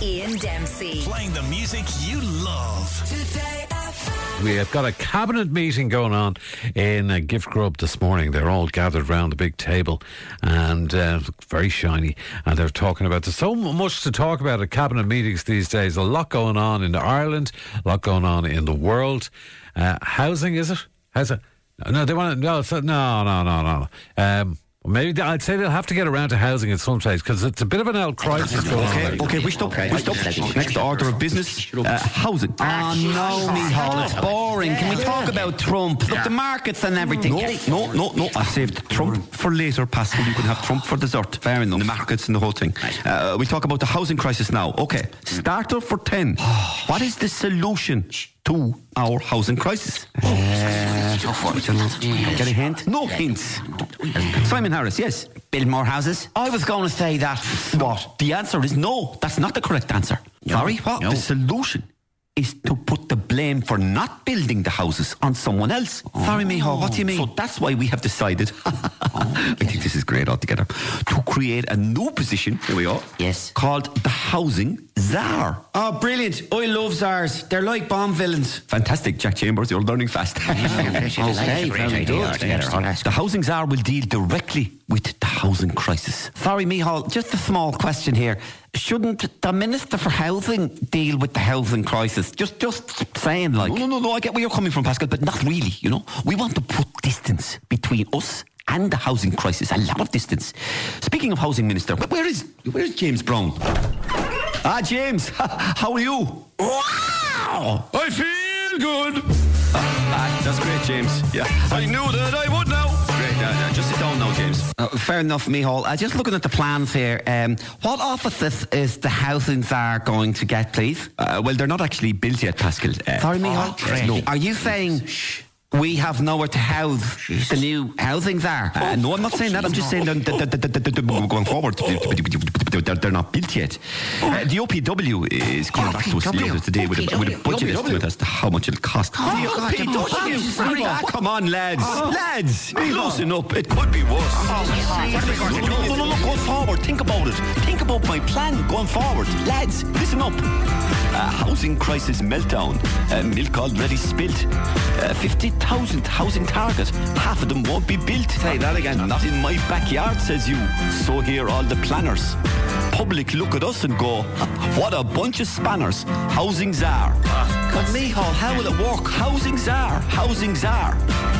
Ian Dempsey. Playing the music you love. Today FM. We have got a cabinet meeting going on in Gift Grub this morning. They're all gathered round the big table and very shiny. And they're talking about, there's so much to talk about at cabinet meetings these days. A lot going on in Ireland, a lot going on in the world. Housing, is it? No, they want to. No. Maybe I'd say they'll have to get around to housing at some stage because it's a bit of an health crisis going on. Okay, we stop. Next order of business, housing. Oh no, Micheál, it's boring. Can we talk about Trump? Look, the markets and everything. No. I saved Trump for later, Pascal. You can have Trump for dessert. Fair enough. The markets and the whole thing. We talk about the housing crisis now. Okay, starter for 10. What is the solution to our housing crisis? Get a hint? No hints. Simon Harris, yes. Build more houses? I was going to say that. What? The answer is no. That's not the correct answer. Sorry, what? The solution is to put the blame for not building the houses on someone else. Sorry, Micheál, what do you mean? So that's why we have decided, I think this is great altogether, to create a new position, here we go, Yes. called the Housing Czar. Oh, brilliant. I love czars. They're like Bond villains. Fantastic, Jack Chambers, you're learning fast. Okay, very good. The Housing Czar will deal directly with the housing crisis. Sorry, Micheál, just a small question here. Shouldn't the Minister for Housing deal with the housing crisis? Just saying, like... No, I get where you're coming from, Pascal, but not really, you know. We want to put distance between us and the housing crisis, a lot of distance. Speaking of housing minister, where is James Brown? James, how are you? Wow! I feel good! That's great, James. Yeah, I knew that I would now. Great, just sit down now, James. Fair enough, Micheál. Just looking at the plans here, what offices is the housing czar going to get, please? Well, they're not actually built yet, Pascal. Sorry, Micheál. No. Are you saying we have nowhere to house the new housing czar? No, I'm not saying that. I'm just saying that going forward, they're not built yet. The OPW is coming back to us later today with a budget estimate as to how much it'll cost. OPW? Come on, lads. Lads, loosen up. It could be worse. No, go forward. Think about it. Think about my plan going forward. Lads, listen up. Housing crisis meltdown. Milk already spilt. 50,000 housing target. Half of them won't be built. Say that again. Not in my backyard, says you. So hear all the planners. Public look at us and go, what a bunch of spanners. Housing czar. But Micheál, how will it work? Housing czar. Housing czar.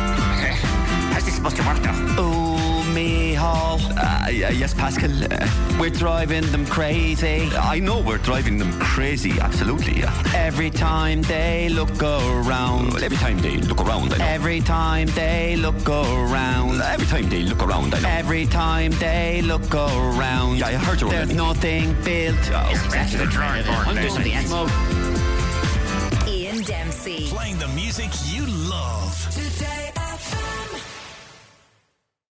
How's this supposed to work, though? Oh, Micheál. Yes, Pascal. We're driving them crazy. I know we're driving them crazy. Absolutely, yeah. Every time they look around. Well, every time they look around, I know. Every time they look around. Every time they look around, I know. Every time they look around. Yeah, I heard you already. There's nothing built. Back to the drawing board. I'm doing the Ian Dempsey. Playing the music you love. Today